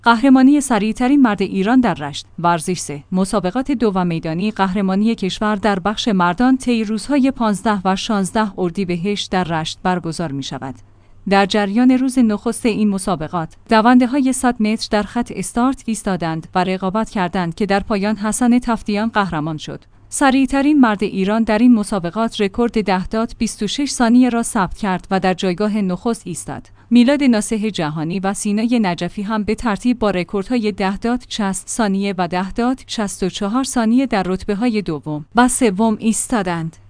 قهرمانی سریعترین مرد ایران در رشت. ورزش 3. مسابقات دو و میدانی قهرمانی کشور در بخش مردان طی روزهای 15 و 16 اردیبهشت در رشت برگزار می شود. در جریان روز نخست این مسابقات، دونده‌های 100 متر در خط استارت ایستادند و رقابت کردند که در پایان حسن تفتیان قهرمان شد. سریعترین مرد ایران در این مسابقات رکورد 10 دات 26 ثانیه را ثبت کرد و در جایگاه نخست ایستاد. میلاد ناصح جهانی و سینای نجفی هم به ترتیب با رکوردهای 10 دات 60 ثانیه و 10 دات 64 ثانیه در رتبه‌های دوم و سوم ایستادند.